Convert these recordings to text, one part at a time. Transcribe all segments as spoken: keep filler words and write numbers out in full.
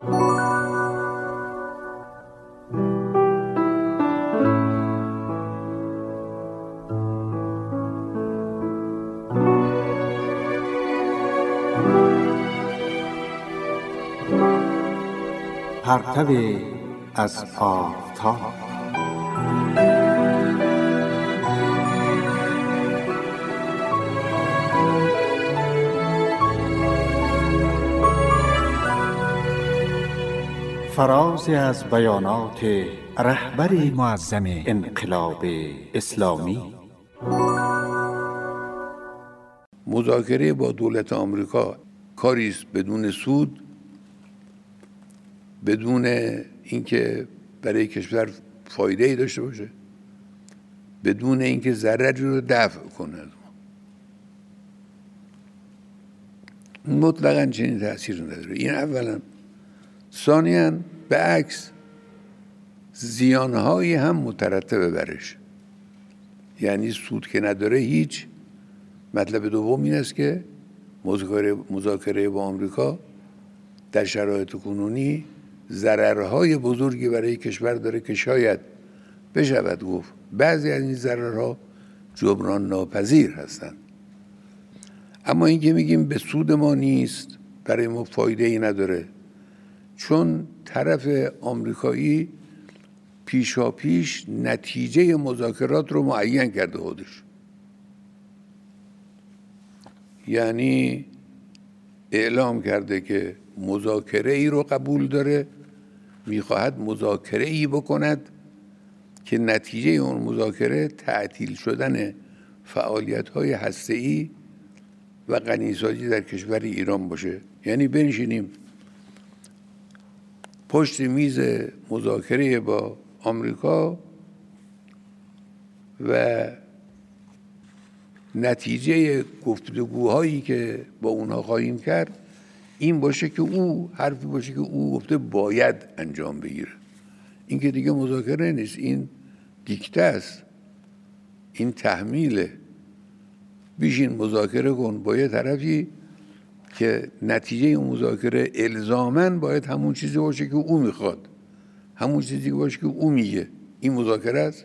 پرتو از آفتاب. فرازی از بیانات رهبر معظم انقلاب اسلامی. مذاکره با دولت آمریکا کاری است بدون سود، بدون اینکه برای کشور فایده ای داشته باشه، بدون اینکه ضرری رو دفع کنه از ما. مطلقاً چنین تأثیر نداره. این اولا. ثانیاً به عکس زیانهایی هم مترتبه برش، یعنی سود که نداره هیچ. مطلب دوم این است که مذاکره مذاکره با آمریکا در شرایط کنونی ضررهای بزرگی برای کشور داره که شاید بشود گفت بعضی از این ضررها جبران ناپذیر هستند. اما این که میگیم به سود ما نیست، برای ما فایده ای نداره، چون طرف آمریکایی پیشا پیش نتیجه مذاکرات رو معین کرده خودش. یعنی اعلام کرده که مذاکره ای رو قبول داره، میخواهد مذاکره ای بکند که نتیجه اون مذاکره تعطیل شدن فعالیت های هسته‌ای و غنیسازی در کشور ایران باشه. یعنی بنشینیم پشت میز مذاکره با آمریکا و نتیجه گفتگوهایی که با اونها خواهیم کرد این باشه که او حرفی باشه که او گفته باید انجام بگیره. این که دیگه مذاکره نیست، این دیکته است، این تحمیله. بیشین مذاکره کن با یه طرفی که نتیجه اون مذاکره الزاماً باید همون چیزی باشه که او میخواد، همون چیزی باشه که او میگه. این مذاکره است.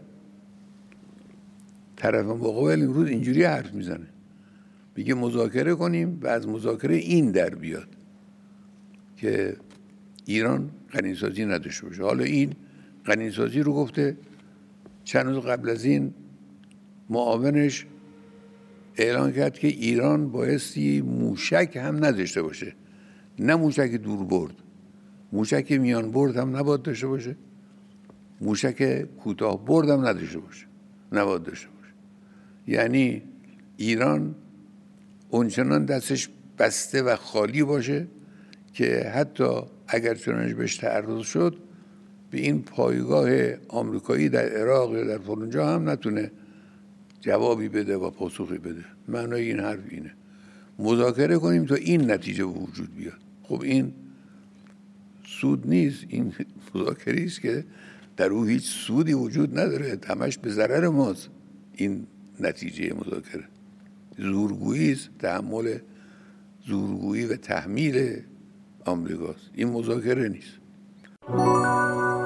طرف مقابل امروز اینجوری حرف میزنه، میگه مذاکره کنیم و از مذاکره این در بیاد که ایران غنیسازی نداشته باشه. حالا این غنیسازی رو گفته، چند روز قبل از این معاونش اعلان کرد که ایران بایستی موشک هم نداشته باشه، نه موشک دور برد، موشک میان برد هم نباید داشته باشه، موشک کوتاه برد هم نداشته باشه، نباید داشته باشه. یعنی ایران اونچنان دستش بسته و خالی باشه که حتی اگر چنانش بهش تعرض شد به این پایگاه آمریکایی در عراق یا در فلانجا هم نتونه جوابی بده و پاسخی بده. معنای این حرف اینه مذاکره کنیم تا این نتیجه به وجود بیاد. خب این سود نیست، این مذاکره است که در او هیچ سودی وجود نداره، همش به ضرر ماست. این نتیجه مذاکره زورگویی است، تحمل زورگویی و تحمیل آمریکاست. این مذاکره نیست.